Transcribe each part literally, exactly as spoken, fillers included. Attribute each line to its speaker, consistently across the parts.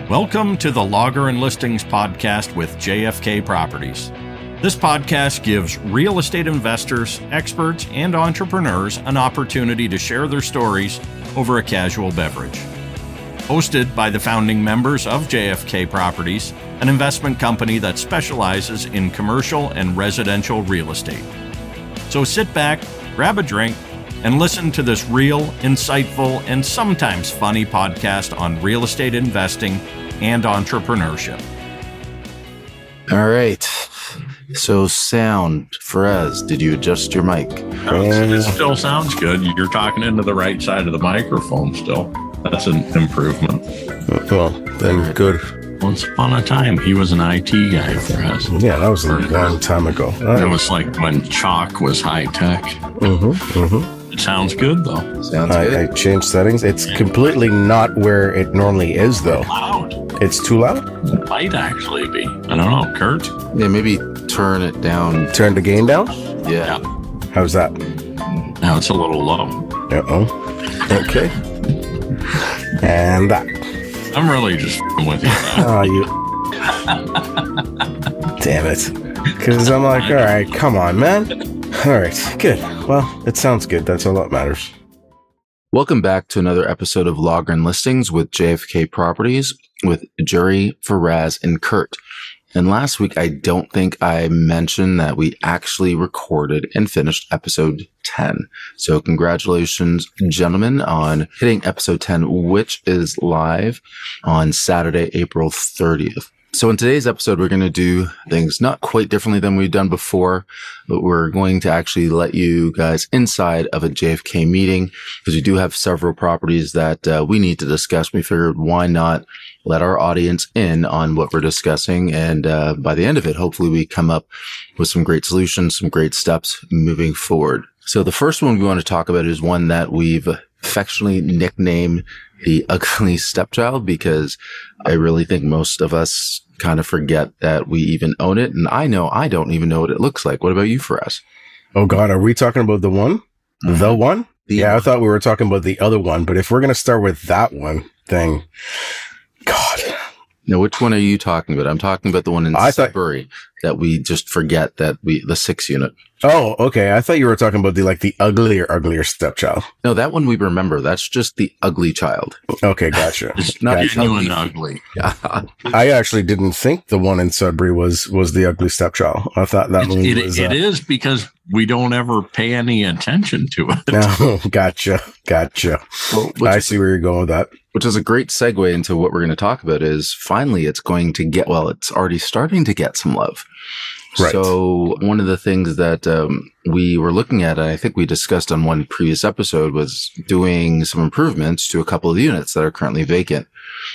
Speaker 1: Welcome to the Logger and Listings podcast with J F K Properties. This podcast gives real estate investors, experts, and entrepreneurs an opportunity to share their stories over a casual beverage. Hosted by the founding members of J F K Properties, an investment company that specializes in commercial and residential real estate. So sit back, grab a drink, and listen to this real, insightful, and sometimes funny podcast on real estate investing and entrepreneurship.
Speaker 2: All right. So sound, Faraz, did you adjust your mic?
Speaker 1: It still sounds good. You're talking into the right side of the microphone still. That's an improvement.
Speaker 3: Well, then good.
Speaker 1: Once upon a time, he was an I T guy for us.
Speaker 3: Yeah, that was a long time ago. Right.
Speaker 1: It was like when chalk was high tech.
Speaker 3: Mm-hmm, mm-hmm.
Speaker 1: It sounds good, though.
Speaker 2: Sounds
Speaker 3: I,
Speaker 2: good.
Speaker 3: I changed settings. It's completely not where it normally is, though.
Speaker 1: Loud.
Speaker 3: It's too loud?
Speaker 1: It might actually be. I don't know, Kurt?
Speaker 2: Yeah, maybe turn it down.
Speaker 3: Turn the gain down?
Speaker 2: Yeah.
Speaker 3: How's that?
Speaker 1: Now it's a little low.
Speaker 3: Uh-oh. Okay. And that.
Speaker 1: I'm really just f***ing with you now.
Speaker 3: Oh, you. Damn it. Because I'm like, all right, come on, man. All right, good. Well, it sounds good. That's all that matters.
Speaker 2: Welcome back to another episode of Logger and Listings with J F K Properties with Jerry, Faraz, and Kurt. And last week, I don't think I mentioned that we actually recorded and finished episode ten. So congratulations, gentlemen, on hitting episode ten, which is live on Saturday, April thirtieth. So in today's episode, we're going to do things not quite differently than we've done before, but we're going to actually let you guys inside of a J F K meeting because we do have several properties that uh, we need to discuss. We figured why not let our audience in on what we're discussing. And uh, by the end of it, hopefully we come up with some great solutions, some great steps moving forward. So the first one we want to talk about is one that we've affectionately nicknamed the ugly stepchild, because I really think most of us kind of forget that we even own it. And I know I don't even know what it looks like. What about you, Faraz?
Speaker 3: Oh, God, are we talking about the one? Mm-hmm. The one?
Speaker 2: The
Speaker 3: yeah,
Speaker 2: one.
Speaker 3: I thought we were talking about the other one. But if we're going to start with that one thing, God.
Speaker 2: Now, which one are you talking about? I'm talking about the one in
Speaker 3: I thought-
Speaker 2: Sudbury that we just forget that we, the six unit.
Speaker 3: Oh, okay. I thought you were talking about the, like, the uglier, uglier stepchild.
Speaker 2: No, that one we remember. That's just the ugly child.
Speaker 3: Okay, gotcha.
Speaker 1: It's
Speaker 2: not
Speaker 3: Gotcha.
Speaker 1: genuine ugly.
Speaker 2: Yeah.
Speaker 3: I actually didn't think the one in Sudbury was, was the ugly stepchild. I thought that
Speaker 1: It,
Speaker 3: one
Speaker 1: it,
Speaker 3: was...
Speaker 1: it
Speaker 3: uh,
Speaker 1: is because we don't ever pay any attention to it.
Speaker 3: No, gotcha. Gotcha.
Speaker 2: Well, which,
Speaker 3: I see where you're going with that.
Speaker 2: which is a great segue into what we're going to talk about is finally it's going to get, well, it's already starting to get some love.
Speaker 3: Right.
Speaker 2: So one of the things that um, we were looking at, and I think we discussed on one previous episode, was doing some improvements to a couple of units that are currently vacant.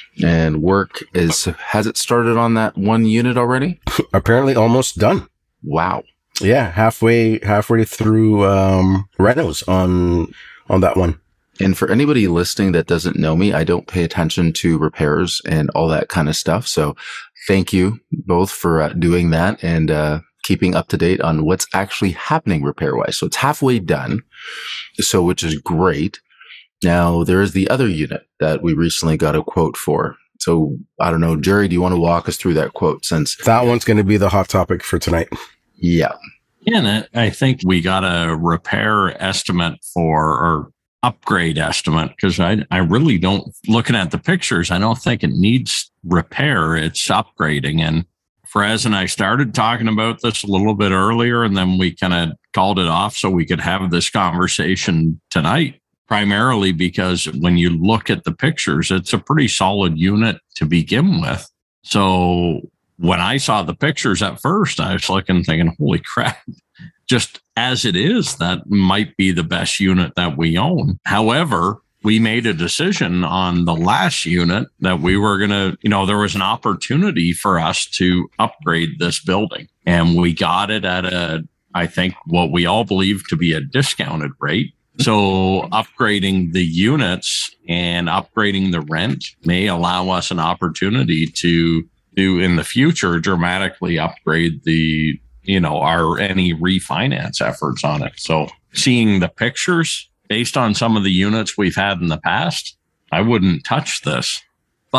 Speaker 2: And work is, has it started on that one unit already?
Speaker 3: Apparently almost done.
Speaker 2: Wow.
Speaker 3: Yeah, halfway halfway through um renos on on that one.
Speaker 2: And for anybody listening that doesn't know me, I don't pay attention to repairs and all that kind of stuff. So thank you both for uh, doing that and uh, keeping up to date on what's actually happening repair wise. So it's halfway done. So, which is great. Now there is the other unit that we recently got a quote for. So I don't know, Jerry, do you want to walk us through that quote since
Speaker 3: That one's going to be the hot topic for tonight.
Speaker 2: yeah.
Speaker 1: And I think we got a repair estimate for, or upgrade estimate, because I, I really don't, looking at the pictures, I don't think it needs repair. It's upgrading. And Faraz and I started talking about this a little bit earlier, and then we kind of called it off so we could have this conversation tonight, primarily because when you look at the pictures, it's a pretty solid unit to begin with. So when I saw the pictures at first, I was looking thinking, holy crap, just as it is, that might be the best unit that we own. However, we made a decision on the last unit that we were going to, you know, there was an opportunity for us to upgrade this building. And we got it at a, I think, what we all believe to be a discounted rate. So upgrading the units and upgrading the rent may allow us an opportunity to do in the future dramatically upgrade the, you know, our any refinance efforts on it. So seeing the pictures based on some of the units we've had in the past, I wouldn't touch this. But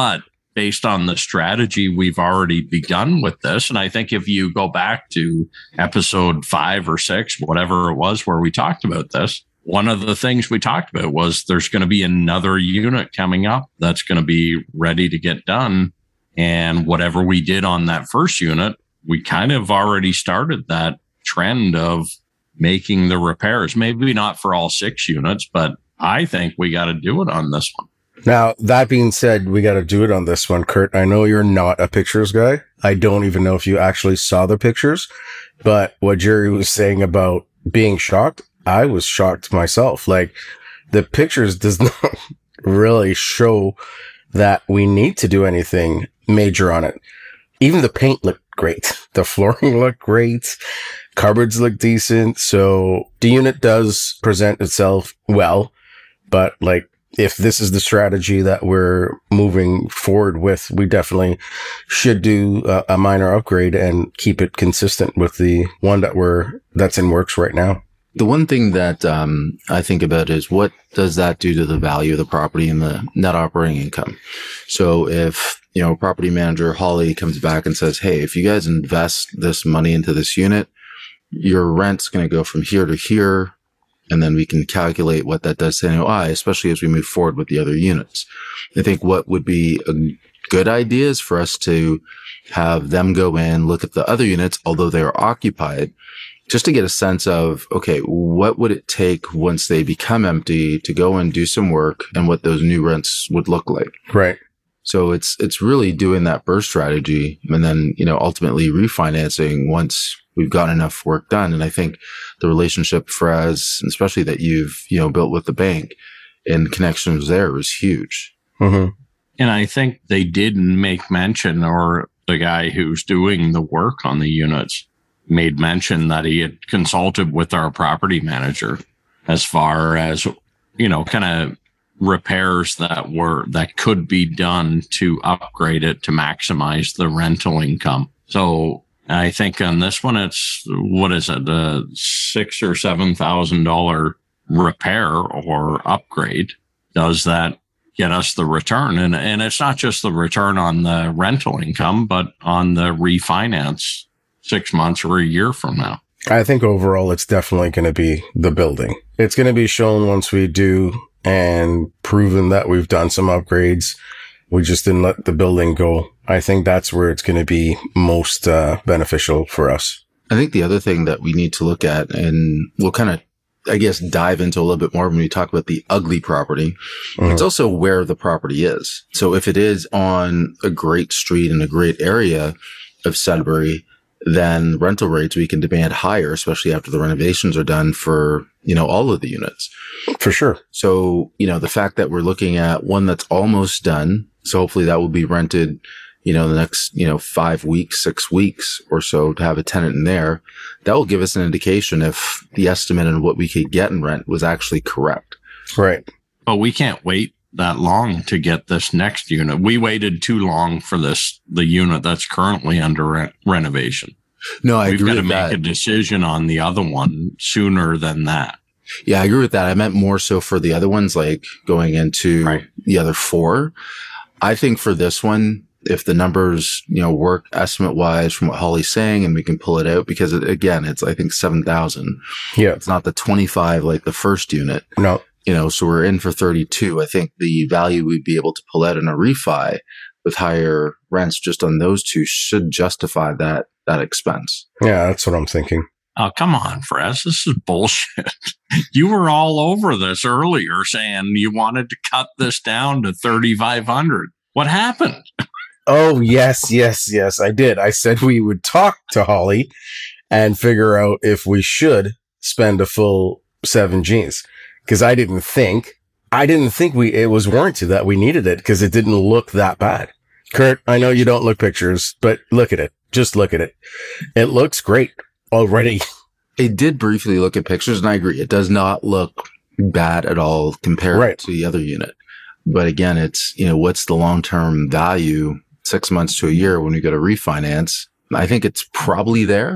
Speaker 1: based on the strategy we've already begun with this. And I think if you go back to episode five or six, whatever it was, where we talked about this, one of the things we talked about was there's going to be another unit coming up that's going to be ready to get done. And whatever we did on that first unit, we kind of already started that trend of making the repairs. Maybe not for all six units, but I think we got to do it on this one.
Speaker 3: Now, that being said, we got to do it on this one, Kurt. I know you're not a pictures guy. I don't even know if you actually saw the pictures, but what Jerry was saying about being shocked, I was shocked myself. Like, the pictures does not really show that we need to do anything major on it. Even the paint looked great. The flooring looked great. Cupboards look decent. So the unit does present itself well, but like, if this is the strategy that we're moving forward with, we definitely should do a, a minor upgrade and keep it consistent with the one that we're, that's in works right now.
Speaker 2: The one thing that um, I think about is what does that do to the value of the property and the net operating income? So if, you know, property manager Holly comes back and says, hey, if you guys invest this money into this unit, your rent's going to go from here to here. And then we can calculate what that does to N O I, especially as we move forward with the other units. I think what would be a good idea is for us to have them go in, look at the other units, although they are occupied, just to get a sense of, okay, what would it take once they become empty to go and do some work and what those new rents would look like.
Speaker 3: Right.
Speaker 2: So it's, it's really doing that burst strategy and then, you know, ultimately refinancing once we've got enough work done. And I think the relationship for us, especially that you've, you know, built with the bank and connections there is huge.
Speaker 3: Mm-hmm.
Speaker 1: And I think they did make mention, or the guy who's doing the work on the units made mention that he had consulted with our property manager as far as, you know, kind of repairs that were, that could be done to upgrade it to maximize the rental income. So I think on this one, it's, what is it, a six or seven thousand dollar repair or upgrade. Does that get us the return? And and it's not just the return on the rental income, but on the refinance six months or a year from now.
Speaker 3: I think overall, it's definitely going to be the building. It's going to be shown once we do and proven that we've done some upgrades. We just didn't let the building go. I think that's where it's going to be most uh, beneficial for us.
Speaker 2: I think the other thing that we need to look at, and we'll kind of, I guess, dive into a little bit more when we talk about the ugly property, mm-hmm. it's also where the property is. So if it is on a great street in a great area of Sudbury, then rental rates we can demand higher, especially after the renovations are done for, you know, all of the units.
Speaker 3: For sure.
Speaker 2: So, you know, the fact that we're looking at one that's almost done, so hopefully that will be rented, you know, the next, you know, five weeks, six weeks or so to have a tenant in there. That will give us an indication if the estimate and what we could get in rent was actually correct.
Speaker 3: Right.
Speaker 1: But we can't wait that long to get this next unit. We waited too long for this, the unit that's currently under re- renovation.
Speaker 2: No, I
Speaker 1: We've
Speaker 2: agree
Speaker 1: got to
Speaker 2: with
Speaker 1: make
Speaker 2: that.
Speaker 1: a decision on the other one sooner than that.
Speaker 2: Yeah, I agree with that. I meant more so for the other ones, like going into
Speaker 1: Right.
Speaker 2: the other four. I think for this one, if the numbers, you know, work estimate wise from what Holly's saying and we can pull it out, because it, again, it's, I think seven thousand.
Speaker 3: Yeah.
Speaker 2: It's not the twenty-five like the first unit,
Speaker 3: No.
Speaker 2: you know, so we're in for thirty-two. I think the value we'd be able to pull out in a refi with higher rents just on those two should justify that, that expense.
Speaker 3: Yeah, that's what I'm thinking.
Speaker 1: Oh, come on, Fres. This is bullshit. You were all over this earlier saying you wanted to cut this down to thirty-five hundred. What happened?
Speaker 3: Oh, yes, yes, yes, I did. I said we would talk to Holly and figure out if we should spend a full seven Gs. Because I didn't think, I didn't think we, it was warranted that we needed it because it didn't look that bad. Kurt, I know you don't look pictures, but look at it. Just look at it. It looks great already.
Speaker 2: I did briefly look at pictures and I agree. It does not look bad at all compared
Speaker 3: Right.
Speaker 2: to the other unit. But again, it's, you know, what's the long-term value six months to a year when we go to refinance? I think it's probably there.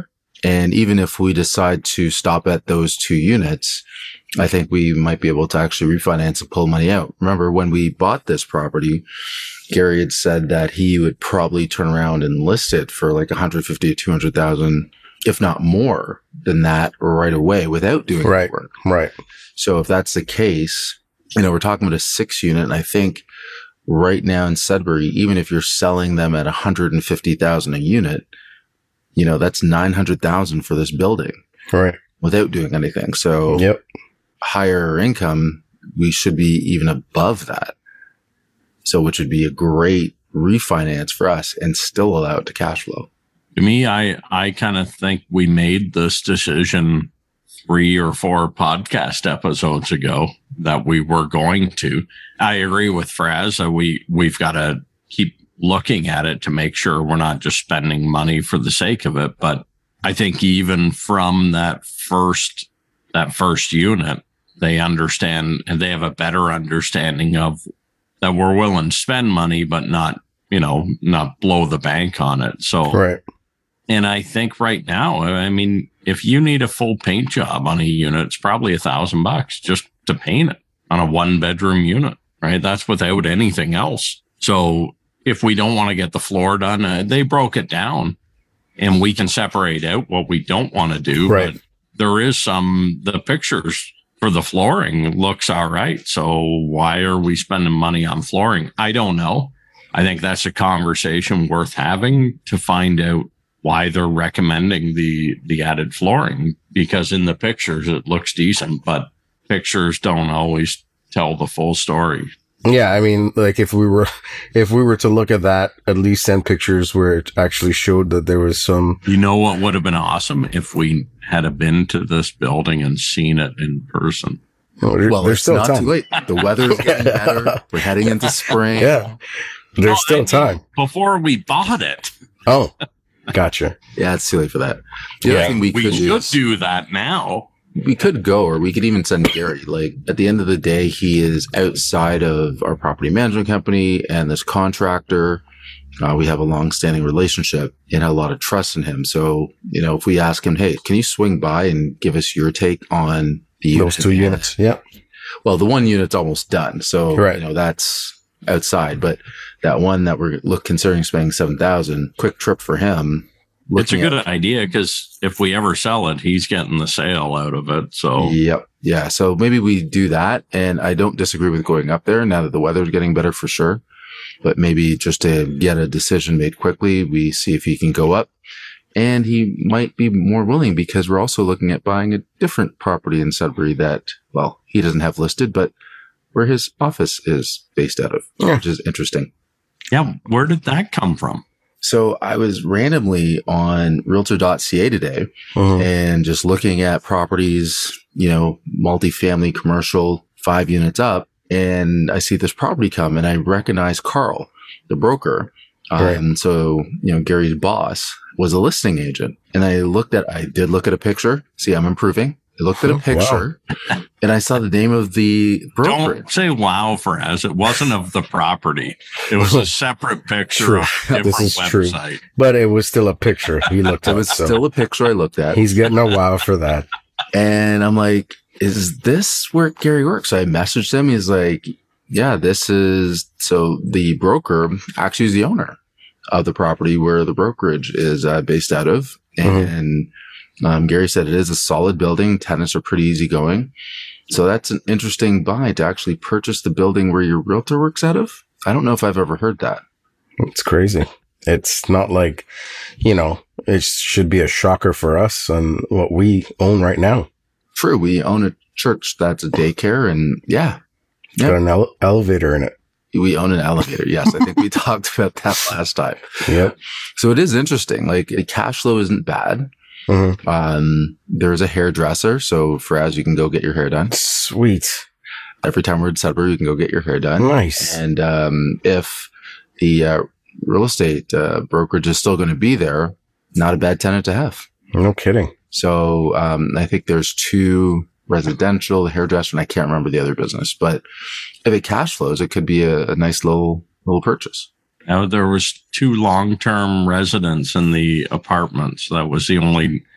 Speaker 2: And even if we decide to stop at those two units, I think we might be able to actually refinance and pull money out. Remember, when we bought this property, Gary had said that he would probably turn around and list it for like one hundred fifty to two hundred thousand, if not more than that, right away without doing
Speaker 3: right,
Speaker 2: work.
Speaker 3: Right.
Speaker 2: So if that's the case, you know, we're talking about a six unit. And I think right now in Sudbury, even if you're selling them at one hundred fifty thousand a unit, you know, that's nine hundred thousand for this building.
Speaker 3: Right.
Speaker 2: Without doing anything. So
Speaker 3: yep.
Speaker 2: Higher income, we should be even above that. So which would be a great refinance for us and still allow it to cash flow.
Speaker 1: To me, I, I kind of think we made this decision three or four podcast episodes ago that we were going to. I agree with Fraz. Uh, we, we've got to keep looking at it to make sure we're not just spending money for the sake of it. But I think even from that first, that first unit, they understand and they have a better understanding of that we're willing to spend money, but not, you know, not blow the bank on it. So,
Speaker 3: right.
Speaker 1: And I think right now, I mean, if you need a full paint job on a unit, it's probably a thousand bucks just to paint it on a one bedroom unit, right? That's without anything else. So if we don't want to get the floor done, uh, they broke it down and we can separate out what we don't want to do.
Speaker 3: Right.
Speaker 1: But there is some, the pictures for the flooring looks all right. So why are we spending money on flooring? I don't know. I think that's a conversation worth having to find out why they're recommending the, the added flooring, because in the pictures, it looks decent, but pictures don't always tell the full story.
Speaker 3: Yeah. I mean, like if we were, if we were to look at that, at least send pictures where it actually showed that there was some,
Speaker 1: you know, what would have been awesome if we had been to this building and seen it in person.
Speaker 3: Oh, there,
Speaker 2: well,
Speaker 3: there's
Speaker 2: it's
Speaker 3: still
Speaker 2: not
Speaker 3: time.
Speaker 2: too late. The weather's getting better. We're heading into spring.
Speaker 3: Yeah. There's
Speaker 1: No,
Speaker 3: still
Speaker 1: I mean,
Speaker 3: time.
Speaker 1: before we bought it.
Speaker 3: Oh, gotcha.
Speaker 2: Yeah, it's too late for that. The
Speaker 3: Yeah,
Speaker 2: other thing we,
Speaker 1: We
Speaker 2: could
Speaker 1: should
Speaker 2: do,
Speaker 1: do that now.
Speaker 2: we could go, or we could even send Gary. Like at the end of the day, he is outside of our property management company and this contractor. Uh, we have a long-standing relationship and a lot of trust in him. So, you know, if we ask him, hey, can you swing by and give us your take on the
Speaker 3: Those two units. Yeah.
Speaker 2: Well, the one unit's almost done. So,
Speaker 3: right.
Speaker 2: you know, that's outside, but that one that we're look considering spending seven thousand, quick trip for him.
Speaker 1: It's a good
Speaker 2: at,
Speaker 1: idea because if we ever sell it, he's getting the sale out of it. So,
Speaker 2: yep. Yeah. So maybe we do that. And I don't disagree with going up there now that the weather's getting better for sure. But maybe just to get a decision made quickly, we see if he can go up. And he might be more willing because we're also looking at buying a different property in Sudbury that, well, he doesn't have listed, but where his office is based out of,
Speaker 3: yeah.
Speaker 2: which is interesting.
Speaker 1: Yeah. Where did that come from?
Speaker 2: So I was randomly on realtor dot c a today
Speaker 3: Mm-hmm.
Speaker 2: and just looking at properties, you know, multifamily, commercial, five units up. And I see this property come and I recognize Carl, the broker.
Speaker 3: Right.
Speaker 2: Um, so, you know, Gary's boss was a listing agent. And I looked at, I did look at a picture. See, I'm improving. I looked at a picture wow. and I saw the name of the brokerage.
Speaker 1: Don't say wow for us. It wasn't of the property. It was a separate picture
Speaker 3: True.
Speaker 1: of a different
Speaker 3: This is
Speaker 1: website.
Speaker 3: True. But it was still a picture. He looked at
Speaker 2: It was
Speaker 3: so
Speaker 2: still a picture I looked at.
Speaker 3: he's getting a wow for that.
Speaker 2: And I'm like, is this where Gary works? So I messaged him. He's like, yeah, this is, so the broker actually is the owner of the property where the brokerage is uh, based out of. And mm-hmm. um, Gary said it is a solid building. Tenants are pretty easygoing. So that's an interesting buy to actually purchase the building where your realtor works out of. I don't know if I've ever heard that.
Speaker 3: It's crazy. It's not like, you know, it should be a shocker for us on what we own right now.
Speaker 2: True. We own a church that's a daycare and yeah.
Speaker 3: It's got an ele- elevator in it.
Speaker 2: We own an elevator. Yes. I think we talked about that last time.
Speaker 3: Yep.
Speaker 2: So it is interesting. Like the cash flow isn't bad.
Speaker 3: Mm-hmm.
Speaker 2: Um, there's a hairdresser. So Fraz, you can go get your hair done.
Speaker 3: Sweet.
Speaker 2: Every time we're in Sudbury, you can go get your hair done.
Speaker 3: Nice.
Speaker 2: And, um, if the, uh, real estate, uh, brokerage is still going to be there, not a bad tenant to have.
Speaker 3: No kidding.
Speaker 2: So, um, I think there's two residential, the hairdresser, and I can't remember the other business, but if it cash flows, it could be a, a nice little, little purchase.
Speaker 1: Now, there was two long-term residents in the apartments. That was the only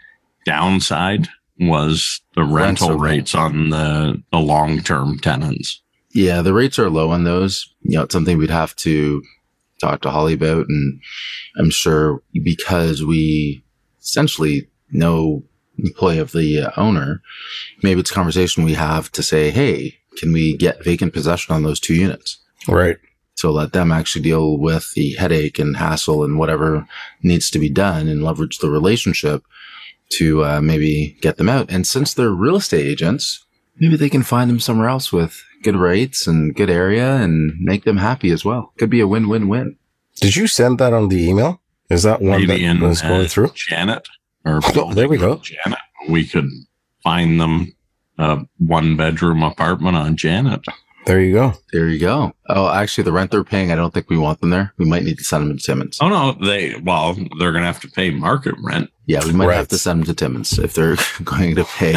Speaker 1: downside was the rental rates on the, the long-term tenants.
Speaker 2: Yeah, the rates are low on those. You know, it's something we'd have to talk to Holly about. And I'm sure because we essentially know the employee of the uh, owner, maybe it's a conversation we have to say, hey, can we get vacant possession on those two units?
Speaker 3: Right.
Speaker 2: So let them actually deal with the headache and hassle and whatever needs to be done and leverage the relationship to uh, maybe get them out. And since they're real estate agents, maybe they can find them somewhere else with good rates and good area and make them happy as well. Could be a win-win-win.
Speaker 3: Did you send that on the email? Is that one
Speaker 1: Maybe
Speaker 3: that
Speaker 1: in,
Speaker 3: was going
Speaker 1: uh,
Speaker 3: through?
Speaker 1: Janet? Or
Speaker 3: Oh, there we go.
Speaker 1: Janet. We could find them a one-bedroom apartment on Janet.
Speaker 3: There you go.
Speaker 2: There you go. Oh, actually, the rent they're paying, I don't think we want them there. We might need to send them to Timmins.
Speaker 1: Oh, no. They, well, they're going to have to pay market rent.
Speaker 2: Yeah, we might
Speaker 3: Right.
Speaker 2: have to send them to Timmins if they're going to pay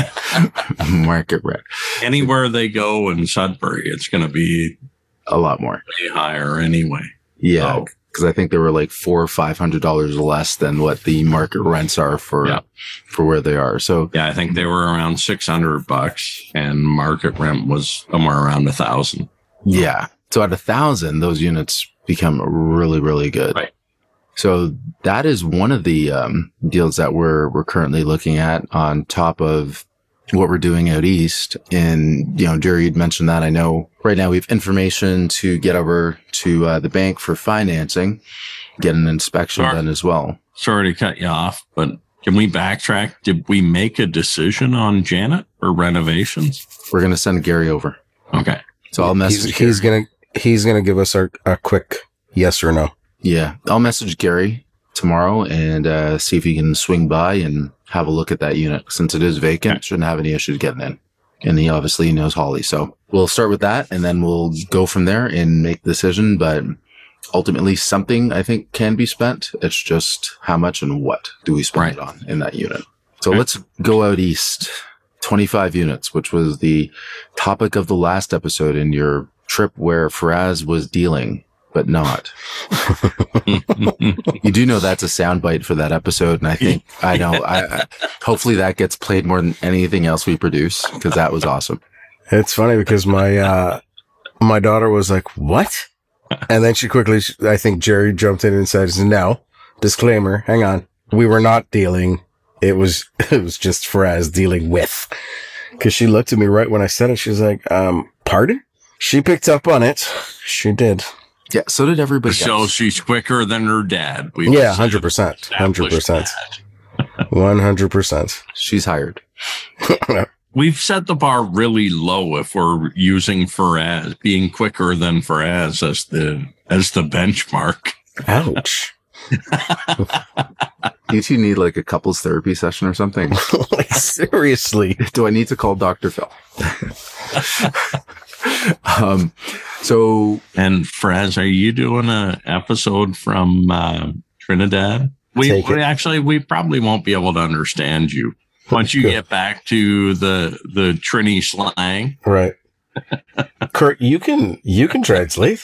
Speaker 2: market rent.
Speaker 1: Anywhere they go in Sudbury, it's going to be
Speaker 2: A lot more.
Speaker 1: way higher anyway.
Speaker 2: Yeah,
Speaker 1: Oh.
Speaker 2: because I think they were like four or five hundred dollars less than what the market rents are for
Speaker 1: Yeah.
Speaker 2: for where they are. So
Speaker 1: Yeah, I think they were around six hundred bucks and market rent was somewhere around a thousand.
Speaker 2: yeah, so at a thousand, those units become really, really good.
Speaker 1: Right.
Speaker 2: So that is one of the um, deals that we're we're currently looking at on top of what we're doing out east. And, you know, Jerry, you'd mentioned that. I know right now we have information to get over to uh, the bank for financing, get an inspection
Speaker 1: Sure.
Speaker 2: done as well.
Speaker 1: Sorry to cut you off, but can we backtrack? Did we make a decision on Janet or renovations?
Speaker 2: We're going to send Gary over.
Speaker 1: Okay.
Speaker 2: So I'll message
Speaker 3: He's, he's
Speaker 2: Gary.
Speaker 3: gonna he's gonna give us a, a quick yes or no.
Speaker 2: Yeah, I'll message Gary tomorrow and uh, see if he can swing by and have a look at that unit. Since it is vacant,
Speaker 1: Okay.
Speaker 2: shouldn't have any issues getting in. And he obviously knows Holly. So we'll start with that and then we'll go from there and make the decision. But ultimately, something I think can be spent. It's just how much and what do we spend
Speaker 1: Right.
Speaker 2: it on in that unit. So
Speaker 1: Okay.
Speaker 2: let's go out east. twenty-five units, which was the topic of the last episode in your trip where Faraz was dealing, but not. You do know that's a soundbite for that episode, and I think I know. I, I hopefully that gets played more than anything else we produce because that was awesome.
Speaker 3: It's funny because my uh my daughter was like, "What?" And then she quickly, I think Jerry jumped in and said, "No, disclaimer. Hang on, we were not dealing. It was it was just Faraz dealing with." Because she looked at me right when I said it. She was like, "Um, pardon?" She picked up on it. She did.
Speaker 2: Yeah, so did everybody
Speaker 1: So
Speaker 2: else.
Speaker 1: she's quicker than her dad. We've
Speaker 3: Yeah, hundred percent, hundred percent,
Speaker 1: established
Speaker 3: one hundred percent.
Speaker 2: She's hired.
Speaker 1: that. We've set the bar really low if we're using Faraz, being quicker than Faraz as the as the benchmark.
Speaker 3: Ouch!
Speaker 2: You two need like a couples therapy session or something.
Speaker 3: Like seriously.
Speaker 2: Do I need to call Doctor Phil? um, so
Speaker 1: And Faraz, are you doing an episode from uh, Trinidad? We,
Speaker 3: Take it.
Speaker 1: we actually we probably won't be able to understand you once you
Speaker 3: Good.
Speaker 1: get back to the the Trini slang.
Speaker 3: Right. Kurt, you can you can translate.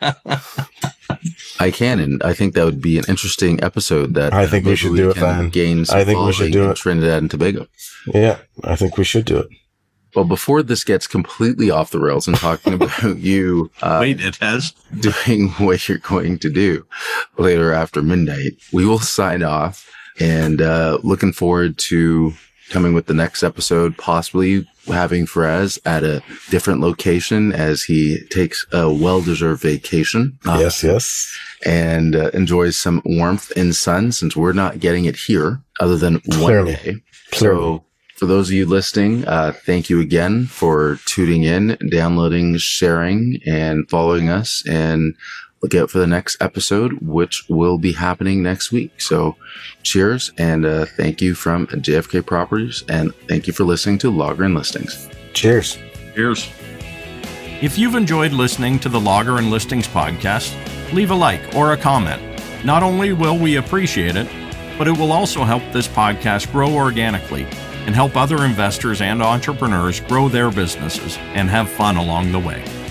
Speaker 2: I can, and I think that would be an interesting episode. That
Speaker 3: I think we
Speaker 2: maybe
Speaker 3: should do it,
Speaker 2: can
Speaker 3: man.
Speaker 2: Gain some
Speaker 3: I think we should
Speaker 2: following
Speaker 3: do
Speaker 2: in
Speaker 3: it.
Speaker 2: Trinidad and Tobago.
Speaker 3: Yeah, I think we should do it.
Speaker 2: Well, before this gets completely off the rails and talking about you uh,
Speaker 1: Wait, it has.
Speaker 2: doing what you're going to do later after midnight, we will sign off and uh, looking forward to coming with the next episode, possibly having Faraz at a different location as he takes a well-deserved vacation. uh,
Speaker 3: Yes, yes.
Speaker 2: And uh, enjoys some warmth and sun since we're not getting it here other than one
Speaker 3: Clearly.
Speaker 2: day.
Speaker 3: Clearly.
Speaker 2: So for those of you listening, uh, thank you again for tuning in, downloading, sharing, and following us. And look out for the next episode, which will be happening next week. So cheers and uh, thank you from J F K Properties. And thank you for listening to Logger and Listings.
Speaker 3: Cheers.
Speaker 1: Cheers.
Speaker 4: If you've enjoyed listening to the Logger and Listings podcast, leave a like or a comment. Not only will we appreciate it, but it will also help this podcast grow organically and help other investors and entrepreneurs grow their businesses and have fun along the way.